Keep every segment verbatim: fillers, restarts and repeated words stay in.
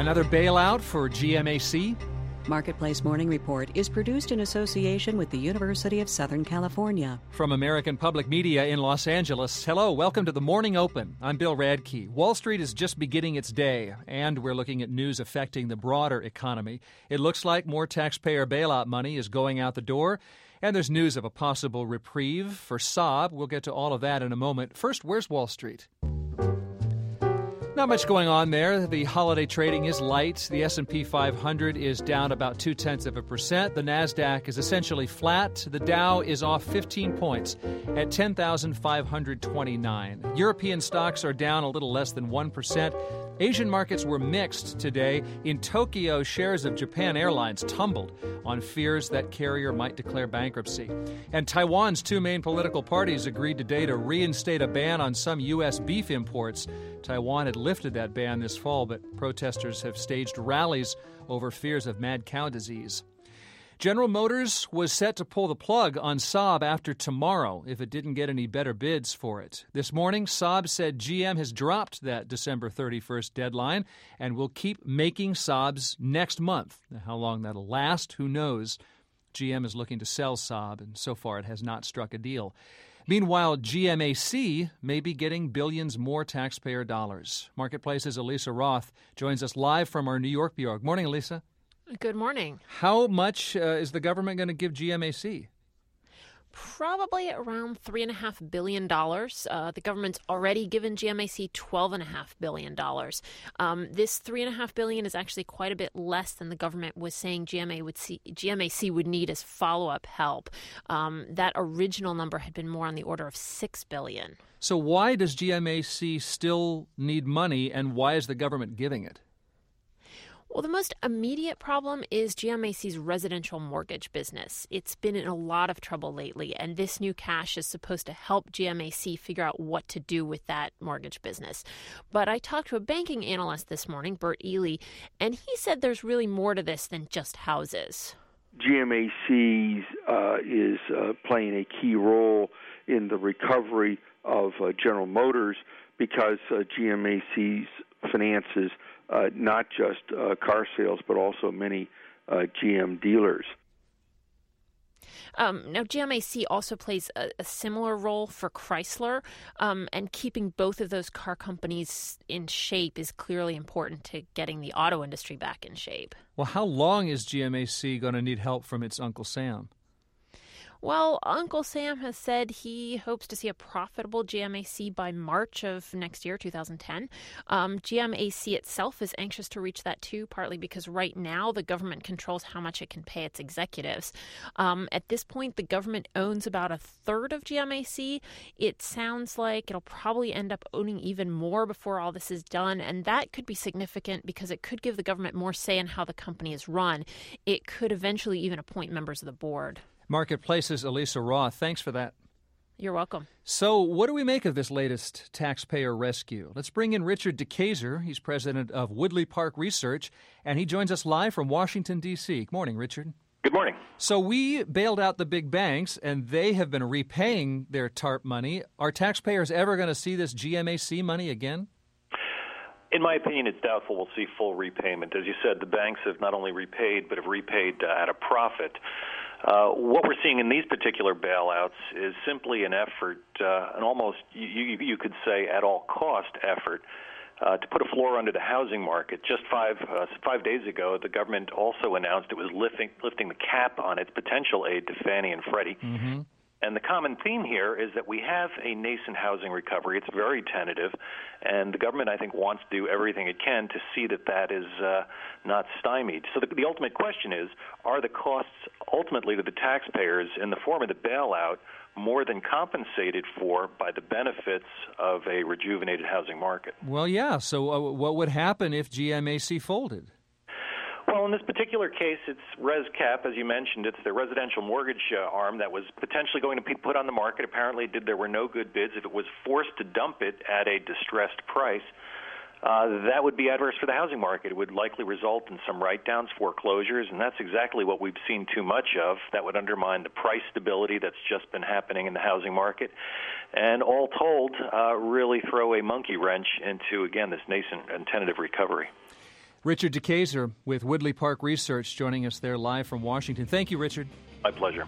Another bailout for G M A C. Marketplace Morning Report is produced in association with the University of Southern California. From American Public Media in Los Angeles, hello, welcome to the Morning Open. I'm Bill Radke. Wall Street is just beginning its day, and we're looking at news affecting the broader economy. It looks like more taxpayer bailout money is going out the door, and there's news of a possible reprieve for Saab. We'll get to all of that in a moment. First, where's Wall Street? Not much going on there. The holiday trading is light. The S and P five hundred is down about two-tenths of a percent. The NASDAQ is essentially flat. The Dow is off fifteen points at ten thousand five hundred twenty-nine. European stocks are down a little less than one percent. Asian markets were mixed today. In Tokyo, shares of Japan Airlines tumbled on fears that carrier might declare bankruptcy. And Taiwan's two main political parties agreed today to reinstate a ban on some U S beef imports. Taiwan had lifted that ban this fall, but protesters have staged rallies over fears of mad cow disease. General Motors was set to pull the plug on Saab after tomorrow if it didn't get any better bids for it. This morning, Saab said G M has dropped that December thirty-first deadline and will keep making Saabs next month. How long that'll last, who knows? G M is looking to sell Saab, and so far it has not struck a deal. Meanwhile, G M A C may be getting billions more taxpayer dollars. Marketplace's Elisa Roth joins us live from our New York bureau. Good morning, Elisa. Good morning. How much uh, is the government going to give G M A C? Probably around three point five billion dollars. Uh, the government's already given G M A C twelve point five billion dollars. Um, this three point five billion dollars is actually quite a bit less than the government was saying G M A would see, G M A C would need as follow-up help. Um, that original number had been more on the order of six billion dollars. So why does G M A C still need money, and why is the government giving it? Well, the most immediate problem is G M A C's residential mortgage business. It's been in a lot of trouble lately, and this new cash is supposed to help G M A C figure out what to do with that mortgage business. But I talked to a banking analyst this morning, Bert Ely, and he said there's really more to this than just houses. G M A C uh, is uh, playing a key role in the recovery of uh, General Motors because uh, G M A C's finances Uh, not just uh, car sales, but also many uh, G M dealers. Um, now, G M A C also plays a, a similar role for Chrysler, um, and keeping both of those car companies in shape is clearly important to getting the auto industry back in shape. Well, how long is G M A C going to need help from its Uncle Sam? Well, Uncle Sam has said he hopes to see a profitable G M A C by March of next year, two thousand ten. Um, G M A C itself is anxious to reach that too, partly because right now the government controls how much it can pay its executives. Um, at this point, the government owns about a third of G M A C. It sounds like it'll probably end up owning even more before all this is done, and that could be significant because it could give the government more say in how the company is run. It could eventually even appoint members of the board. Marketplace's Elisa Roth, thanks for that. You're welcome. So what do we make of this latest taxpayer rescue? Let's bring in Richard DeKayser. He's president of Woodley Park Research, and he joins us live from Washington, D C Good morning, Richard. Good morning. So we bailed out the big banks, and they have been repaying their TARP money. Are taxpayers ever going to see this G M A C money again? In my opinion, it's doubtful we'll see full repayment. As you said, the banks have not only repaid, but have repaid uh, at a profit. Uh, what we're seeing in these particular bailouts is simply an effort, uh, an almost, you, you, you could say, at all cost effort, uh, to put a floor under the housing market. Just five uh, five days ago, the government also announced it was lifting, lifting the cap on its potential aid to Fannie and Freddie. Mm-hmm. And the common theme here is that we have a nascent housing recovery. It's very tentative, and the government, I think, wants to do everything it can to see that that is uh, not stymied. So the, the ultimate question is, are the costs ultimately to the taxpayers in the form of the bailout more than compensated for by the benefits of a rejuvenated housing market? Well, yeah. So uh, what would happen if G M A C folded? Well, in this particular case, it's ResCap, as you mentioned. It's the residential mortgage uh, arm that was potentially going to be put on the market. Apparently, did there were no good bids. If it was forced to dump it at a distressed price, uh, that would be adverse for the housing market. It would likely result in some write-downs, foreclosures, and that's exactly what we've seen too much of. That would undermine the price stability that's just been happening in the housing market. And all told, uh, really throw a monkey wrench into, again, this nascent and tentative recovery. Richard DeKayser with Woodley Park Research joining us there live from Washington. Thank you, Richard. My pleasure.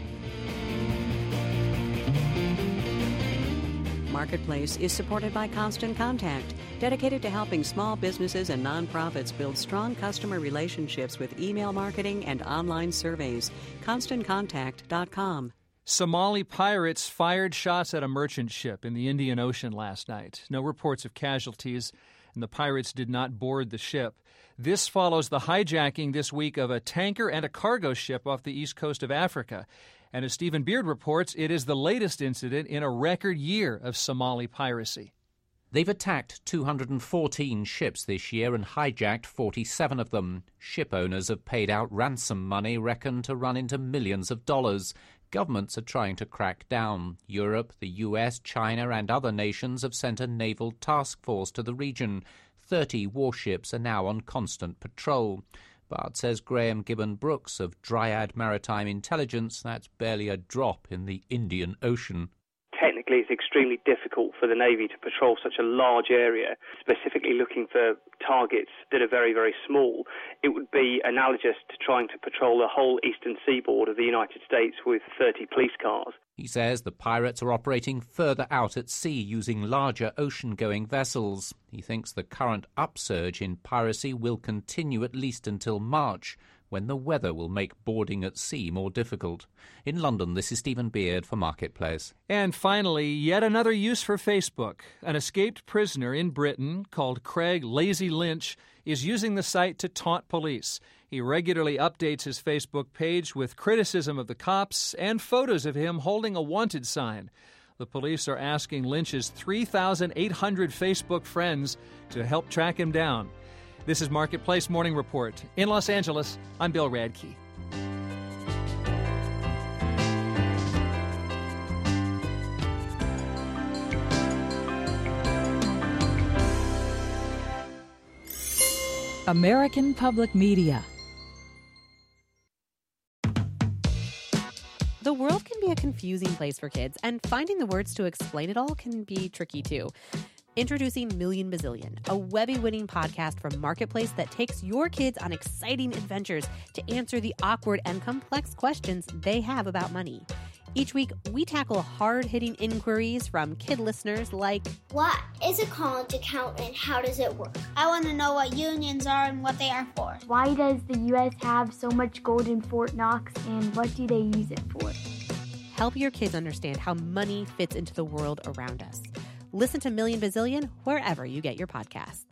Marketplace is supported by Constant Contact, dedicated to helping small businesses and nonprofits build strong customer relationships with email marketing and online surveys. constant contact dot com. Somali pirates fired shots at a merchant ship in the Indian Ocean last night. No reports of casualties, and the pirates did not board the ship. This follows the hijacking this week of a tanker and a cargo ship off the east coast of Africa. And as Stephen Beard reports, it is the latest incident in a record year of Somali piracy. They've attacked two hundred fourteen ships this year and hijacked forty-seven of them. Ship owners have paid out ransom money reckoned to run into millions of dollars. Governments are trying to crack down. Europe, the U S, China and other nations have sent a naval task force to the region. Thirty warships are now on constant patrol. But, says Graham Gibbon-Brooks of Dryad Maritime Intelligence, that's barely a drop in the Indian Ocean. Technically, it's extremely difficult for the Navy to patrol such a large area, specifically looking for targets that are very, very small. It would be analogous to trying to patrol the whole eastern seaboard of the United States with thirty police cars. He says the pirates are operating further out at sea using larger ocean-going vessels. He thinks the current upsurge in piracy will continue at least until March, when the weather will make boarding at sea more difficult. In London, this is Stephen Beard for Marketplace. And finally, yet another use for Facebook. An escaped prisoner in Britain called Craig Lazy Lynch is using the site to taunt police. He regularly updates his Facebook page with criticism of the cops and photos of him holding a wanted sign. The police are asking Lynch's three thousand eight hundred Facebook friends to help track him down. This is Marketplace Morning Report. In Los Angeles, I'm Bill Radke. American Public Media. The world can be a confusing place for kids, and finding the words to explain it all can be tricky too. Introducing Million Bazillion, a Webby-winning podcast from Marketplace that takes your kids on exciting adventures to answer the awkward and complex questions they have about money. Each week, we tackle hard-hitting inquiries from kid listeners like, what is a college account and how does it work? I want to know what unions are and what they are for. Why does the U S have so much gold in Fort Knox and what do they use it for? Help your kids understand how money fits into the world around us. Listen to Million Bazillion wherever you get your podcasts.